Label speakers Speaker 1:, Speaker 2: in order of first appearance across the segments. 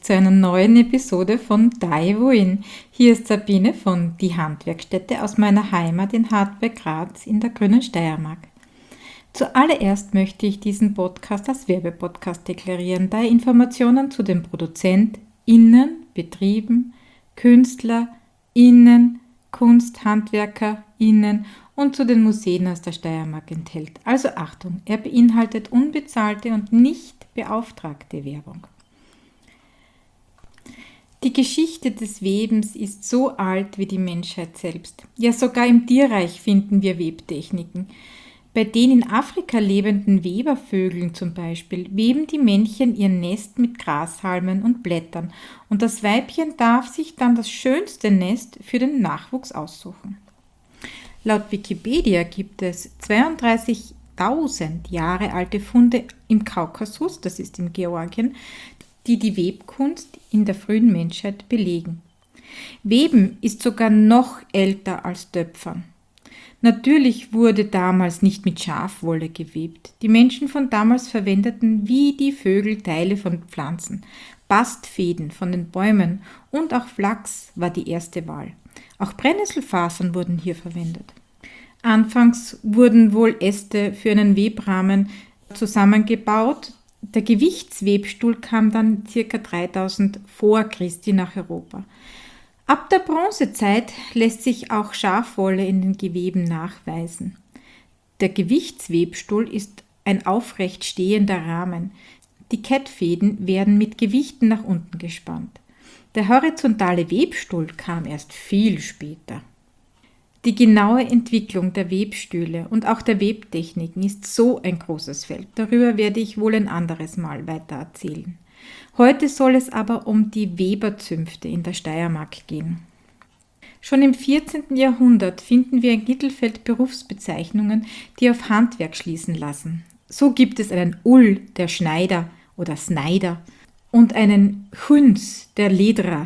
Speaker 1: zu einer neuen Episode von Daiwuin. Hier ist Sabine von Die Handwerkstätte aus meiner Heimat in Hartberg, Graz in der grünen Steiermark. Zuallererst möchte ich diesen Podcast als Werbepodcast deklarieren, da er Informationen zu den ProduzentInnen, Betrieben, KünstlerInnen, KunsthandwerkerInnen und zu den Museen aus der Steiermark enthält. Also Achtung, er beinhaltet unbezahlte und nicht beauftragte Werbung. Die Geschichte des Webens ist so alt wie die Menschheit selbst. Ja, sogar im Tierreich finden wir Webtechniken. Bei den in Afrika lebenden Webervögeln zum Beispiel weben die Männchen ihr Nest mit Grashalmen und Blättern und das Weibchen darf sich dann das schönste Nest für den Nachwuchs aussuchen. Laut Wikipedia gibt es 32.000 Jahre alte Funde im Kaukasus, das ist in Georgien, die die Webkunst in der frühen Menschheit belegen. Weben ist sogar noch älter als Töpfern. Natürlich wurde damals nicht mit Schafwolle gewebt. Die Menschen von damals verwendeten wie die Vögel Teile von Pflanzen, Bastfäden von den Bäumen und auch Flachs war die erste Wahl. Auch Brennnesselfasern wurden hier verwendet. Anfangs wurden wohl Äste für einen Webrahmen zusammengebaut. Der Gewichtswebstuhl kam dann ca. 3000 vor Christi nach Europa. Ab der Bronzezeit lässt sich auch Schafwolle in den Geweben nachweisen. Der Gewichtswebstuhl ist ein aufrecht stehender Rahmen. Die Kettfäden werden mit Gewichten nach unten gespannt. Der horizontale Webstuhl kam erst viel später. Die genaue Entwicklung der Webstühle und auch der Webtechniken ist so ein großes Feld. Darüber werde ich wohl ein anderes Mal weiter erzählen. Heute soll es aber um die Weberzünfte in der Steiermark gehen. Schon im 14. Jahrhundert finden wir in Knittelfeld Berufsbezeichnungen, die auf Handwerk schließen lassen. So gibt es einen Ull, der Schneider oder Sneider, und einen Chüns, der Lederer.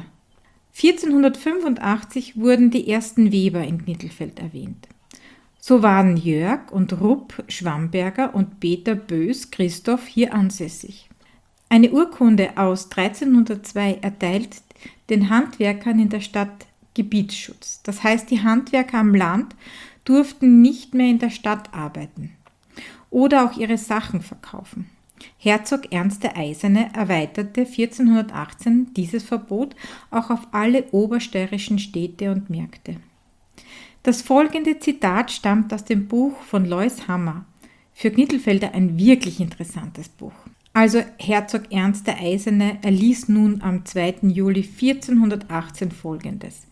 Speaker 1: 1485 wurden die ersten Weber in Knittelfeld erwähnt. So waren Jörg und Rupp Schwamberger und Peter Bös Christoph hier ansässig. Eine Urkunde aus 1302 erteilt den Handwerkern in der Stadt Gebietsschutz. Das heißt, die Handwerker am Land durften nicht mehr in der Stadt arbeiten oder auch ihre Sachen verkaufen. Herzog Ernst der Eiserne erweiterte 1418 dieses Verbot auch auf alle obersteirischen Städte und Märkte. Das folgende Zitat stammt aus dem Buch von Lois Hammer, für Knittelfelder ein wirklich interessantes Buch. Also Herzog Ernst der Eiserne erließ nun am 2. Juli 1418 Folgendes: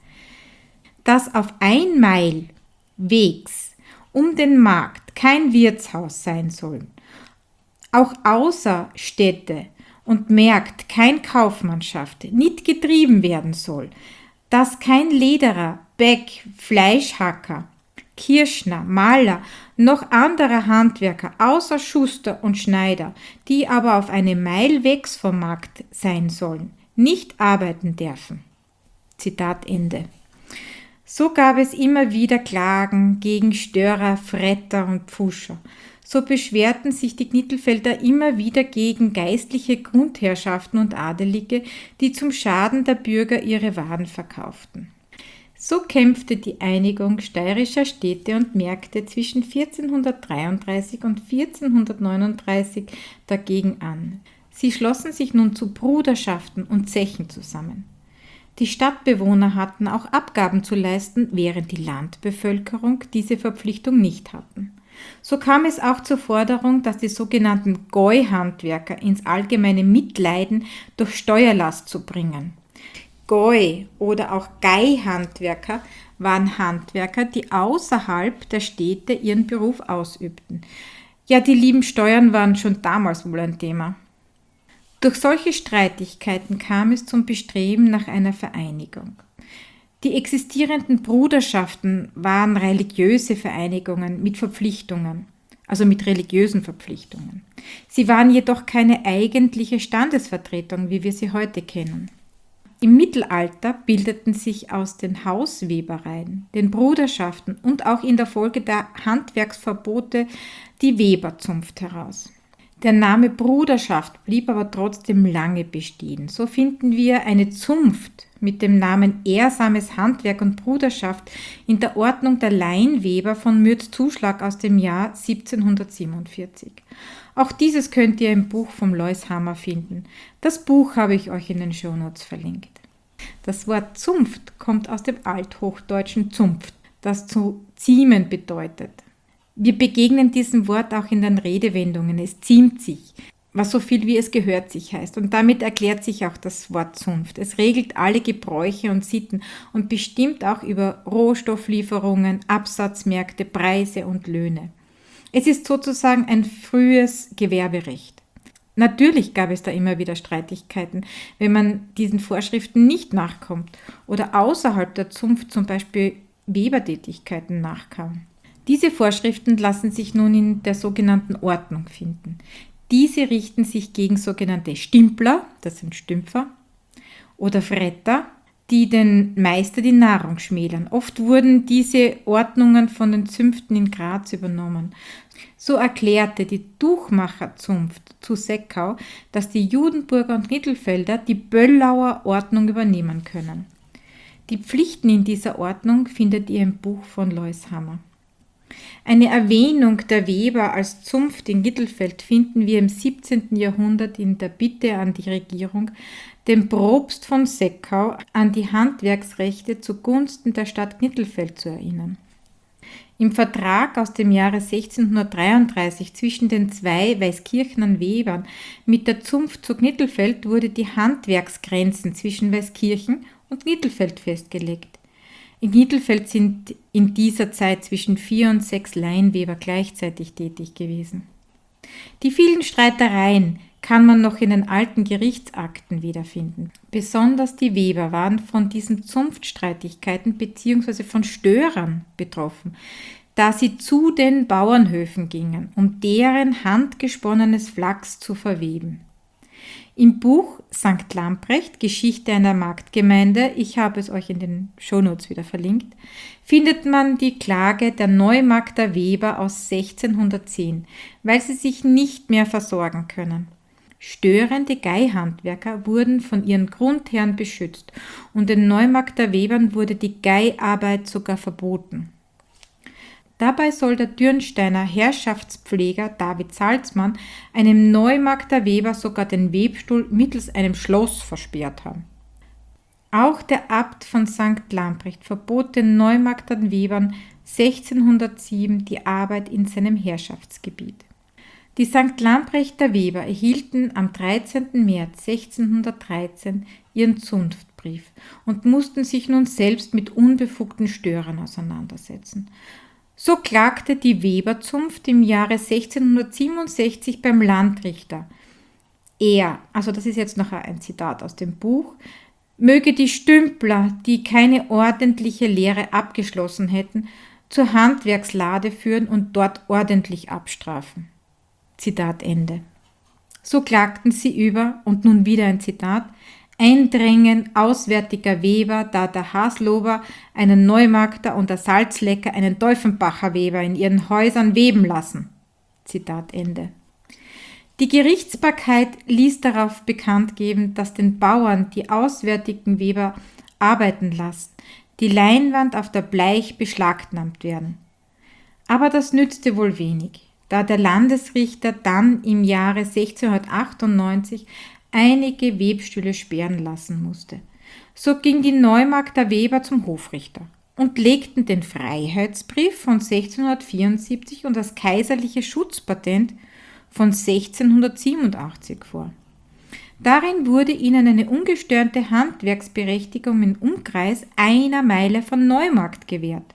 Speaker 1: Dass auf 1 Meil Wegs um den Markt kein Wirtshaus sein soll, auch außer Städte und Märkt kein Kaufmannschaft nicht getrieben werden soll, dass kein Lederer, Bäck, Fleischhacker, Kirschner, Maler, noch anderer Handwerker, außer Schuster und Schneider, die aber auf 1 Meil wegs vom Markt sein sollen, nicht arbeiten dürfen. Zitat Ende. So gab es immer wieder Klagen gegen Störer, Fretter und Pfuscher. So beschwerten sich die Knittelfelder immer wieder gegen geistliche Grundherrschaften und Adelige, die zum Schaden der Bürger ihre Waren verkauften. So kämpfte die Einigung steirischer Städte und Märkte zwischen 1433 und 1439 dagegen an. Sie schlossen sich nun zu Bruderschaften und Zechen zusammen. Die Stadtbewohner hatten auch Abgaben zu leisten, während die Landbevölkerung diese Verpflichtung nicht hatten. So kam es auch zur Forderung, dass die sogenannten Gäu-Handwerker ins allgemeine Mitleiden durch Steuerlast zu bringen. Gäu oder auch Gai-Handwerker waren Handwerker, die außerhalb der Städte ihren Beruf ausübten. Ja, die lieben Steuern waren schon damals wohl ein Thema. Durch solche Streitigkeiten kam es zum Bestreben nach einer Vereinigung. Die existierenden Bruderschaften waren religiöse Vereinigungen mit Verpflichtungen, also mit religiösen Verpflichtungen. Sie waren jedoch keine eigentliche Standesvertretung, wie wir sie heute kennen. Im Mittelalter bildeten sich aus den Hauswebereien, den Bruderschaften und auch in der Folge der Handwerksverbote die Weberzunft heraus. Der Name Bruderschaft blieb aber trotzdem lange bestehen. So finden wir eine Zunft mit dem Namen Ehrsames Handwerk und Bruderschaft in der Ordnung der Leinweber von Mürzzuschlag aus dem Jahr 1747. Auch dieses könnt ihr im Buch vom Lois Hammer finden. Das Buch habe ich euch in den Shownotes verlinkt. Das Wort Zunft kommt aus dem althochdeutschen Zunft, das zu ziemen bedeutet. Wir begegnen diesem Wort auch in den Redewendungen. Es ziemt sich, was so viel wie es gehört sich heißt. Und damit erklärt sich auch das Wort Zunft. Es regelt alle Gebräuche und Sitten und bestimmt auch über Rohstofflieferungen, Absatzmärkte, Preise und Löhne. Es ist sozusagen ein frühes Gewerberecht. Natürlich gab es da immer wieder Streitigkeiten, wenn man diesen Vorschriften nicht nachkommt oder außerhalb der Zunft zum Beispiel Webertätigkeiten nachkam. Diese Vorschriften lassen sich nun in der sogenannten Ordnung finden. Diese richten sich gegen sogenannte Stimpler, das sind Stümpfer, oder Fretter, die den Meister die Nahrung schmälern. Oft wurden diese Ordnungen von den Zünften in Graz übernommen. So erklärte die Tuchmacherzunft zu Seckau, dass die Judenburger und Knittelfelder die Böllauer Ordnung übernehmen können. Die Pflichten in dieser Ordnung findet ihr im Buch von Lois Hammer. Eine Erwähnung der Weber als Zunft in Knittelfeld finden wir im 17. Jahrhundert in der Bitte an die Regierung, den Propst von Seckau an die Handwerksrechte zugunsten der Stadt Knittelfeld zu erinnern. Im Vertrag aus dem Jahre 1633 zwischen den zwei Weißkirchener Webern mit der Zunft zu Knittelfeld wurde die Handwerksgrenzen zwischen Weißkirchen und Knittelfeld festgelegt. In Knittelfeld sind in dieser Zeit zwischen 4 und 6 Leinweber gleichzeitig tätig gewesen. Die vielen Streitereien kann man noch in den alten Gerichtsakten wiederfinden. Besonders die Weber waren von diesen Zunftstreitigkeiten bzw. von Störern betroffen, da sie zu den Bauernhöfen gingen, um deren handgesponnenes Flachs zu verweben. Im Buch St. Lamprecht, Geschichte einer Marktgemeinde, ich habe es euch in den Shownotes wieder verlinkt, findet man die Klage der Neumarkter Weber aus 1610, weil sie sich nicht mehr versorgen können. Störende Geihhandwerker wurden von ihren Grundherren beschützt und den Neumarkter Webern wurde die Geiharbeit sogar verboten. Dabei soll der Dürnsteiner Herrschaftspfleger David Salzmann einem Neumarkter Weber sogar den Webstuhl mittels einem Schloss versperrt haben. Auch der Abt von St. Lamprecht verbot den Neumarkter Webern 1607 die Arbeit in seinem Herrschaftsgebiet. Die St. Lamprechter Weber erhielten am 13. März 1613 ihren Zunftbrief und mussten sich nun selbst mit unbefugten Störern auseinandersetzen. So klagte die Weberzunft im Jahre 1667 beim Landrichter. Er, also das ist jetzt noch ein Zitat aus dem Buch, möge die Stümpler, die keine ordentliche Lehre abgeschlossen hätten, zur Handwerkslade führen und dort ordentlich abstrafen. Zitat Ende. So klagten sie über, und nun wieder ein Zitat, Eindrängen auswärtiger Weber, da der Haslober einen Neumarkter und der Salzlecker einen Teufenbacher Weber in ihren Häusern weben lassen. Zitat Ende. Die Gerichtsbarkeit ließ darauf bekannt geben, dass den Bauern die auswärtigen Weber arbeiten lassen, die Leinwand auf der Bleich beschlagnahmt werden. Aber das nützte wohl wenig, da der Landesrichter dann im Jahre 1698 einige Webstühle sperren lassen musste. So ging die Neumarkter Weber zum Hofrichter und legten den Freiheitsbrief von 1674 und das kaiserliche Schutzpatent von 1687 vor. Darin wurde ihnen eine ungestörte Handwerksberechtigung im Umkreis einer Meile von Neumarkt gewährt.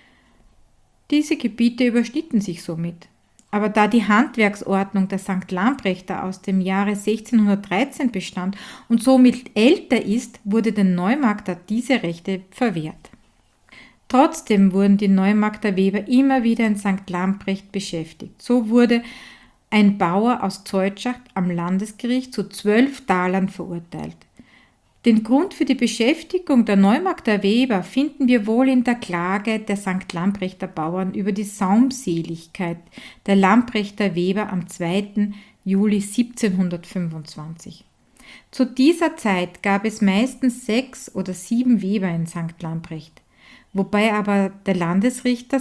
Speaker 1: Diese Gebiete überschnitten sich somit. Aber da die Handwerksordnung der St. Lamprechter aus dem Jahre 1613 bestand und somit älter ist, wurde den Neumarkter diese Rechte verwehrt. Trotzdem wurden die Neumarkter Weber immer wieder in St. Lamprecht beschäftigt. So wurde ein Bauer aus Zeutschach am Landesgericht zu 12 Talern verurteilt. Den Grund für die Beschäftigung der Neumarkter Weber finden wir wohl in der Klage der St. Lamprechter Bauern über die Saumseligkeit der Lamprechter Weber am 2. Juli 1725. Zu dieser Zeit gab es meistens 6 oder 7 Weber in St. Lamprecht, wobei aber der Landesrichter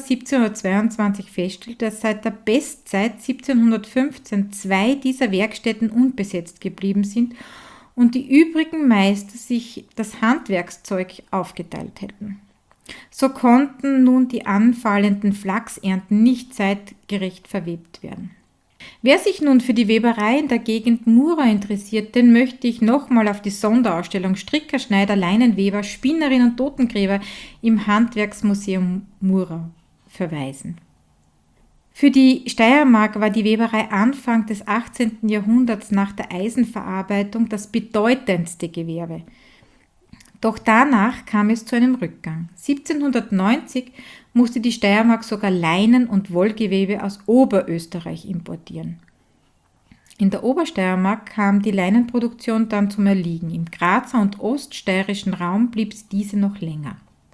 Speaker 1: 1722 feststellte, dass seit der Bestzeit 1715 2 dieser Werkstätten unbesetzt geblieben sind und die übrigen Meister sich das Handwerkszeug aufgeteilt hätten. So konnten nun die anfallenden Flachsernten nicht zeitgerecht verwebt werden. Wer sich nun für die Weberei in der Gegend Mura interessiert, den möchte ich nochmal auf die Sonderausstellung Stricker, Schneider, Leinenweber, Spinnerin und Totengräber im Handwerksmuseum Mura verweisen. Für die Steiermark war die Weberei Anfang des 18. Jahrhunderts nach der Eisenverarbeitung das bedeutendste Gewerbe. Doch danach kam es zu einem Rückgang. 1790 musste die Steiermark sogar Leinen- und Wollgewebe aus Oberösterreich importieren. In der Obersteiermark kam die Leinenproduktion dann zum Erliegen. Im Grazer und oststeirischen Raum blieb diese noch länger.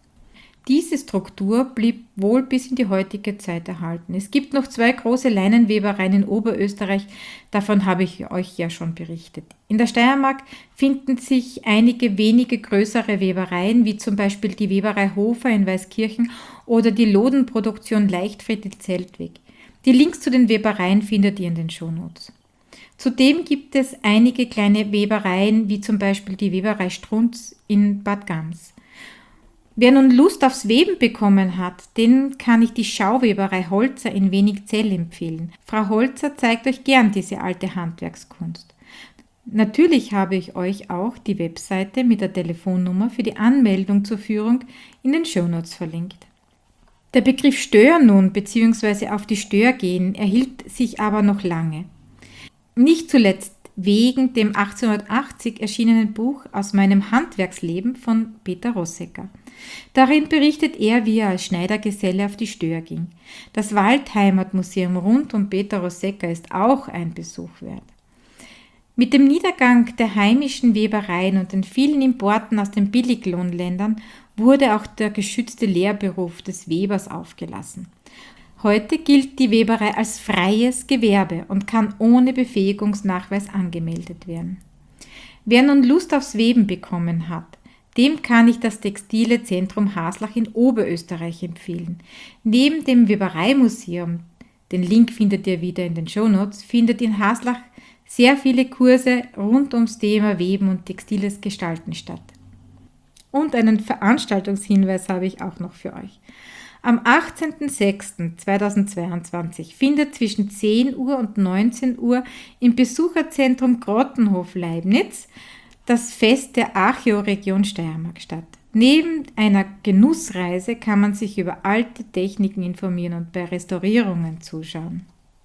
Speaker 1: Diese Struktur blieb wohl bis in die heutige Zeit erhalten. Es gibt noch 2 große Leinenwebereien in Oberösterreich, davon habe ich euch ja schon berichtet. In der Steiermark finden sich einige wenige größere Webereien, wie zum Beispiel die Weberei Hofer in Weißkirchen oder die Lodenproduktion Leichtfried in Zeltweg. Die Links zu den Webereien findet ihr in den Shownotes. Zudem gibt es einige kleine Webereien, wie zum Beispiel die Weberei Strunz in Bad Gams. Wer nun Lust aufs Weben bekommen hat, den kann ich die Schauweberei Holzer in Wenigzell empfehlen. Frau Holzer zeigt euch gern diese alte Handwerkskunst. Natürlich habe ich euch auch die Webseite mit der Telefonnummer für die Anmeldung zur Führung in den Shownotes verlinkt. Der Begriff Stör nun bzw. auf die Stör gehen erhielt sich aber noch lange. Nicht zuletzt wegen dem 1880 erschienenen Buch Aus meinem Handwerksleben von Peter Rossecker. Darin berichtet er, wie er als Schneidergeselle auf die Stör ging. Das Waldheimatmuseum rund um Peter Rossecker ist auch ein Besuch wert. Mit dem Niedergang der heimischen Webereien und den vielen Importen aus den Billiglohnländern wurde auch der geschützte Lehrberuf des Webers aufgelassen. Heute gilt die Weberei als freies Gewerbe und kann ohne Befähigungsnachweis angemeldet werden. Wer nun Lust aufs Weben bekommen hat, dem kann ich das Textile Zentrum Haslach in Oberösterreich empfehlen. Neben dem Webereimuseum, den Link findet ihr wieder in den Shownotes, findet in Haslach sehr viele Kurse rund ums Thema Weben und textiles Gestalten statt. Und einen Veranstaltungshinweis habe ich auch noch für euch. Am 18.06.2022 findet zwischen 10 Uhr und 19 Uhr im Besucherzentrum Grottenhof Leibniz das Fest der Archäoregion Steiermark statt. Neben einer Genussreise kann man sich über alte Techniken informieren und bei Restaurierungen zuschauen.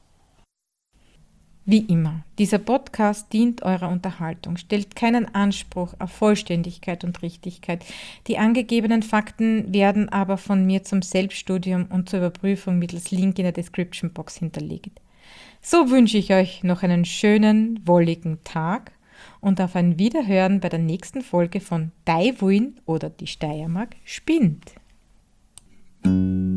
Speaker 1: Wie immer, dieser Podcast dient eurer Unterhaltung, stellt keinen Anspruch auf Vollständigkeit und Richtigkeit. Die angegebenen Fakten werden aber von mir zum Selbststudium und zur Überprüfung mittels Link in der Description Box hinterlegt. So wünsche ich euch noch einen schönen, wolligen Tag und auf ein Wiederhören bei der nächsten Folge von Daiwuin oder die Steiermark spinnt.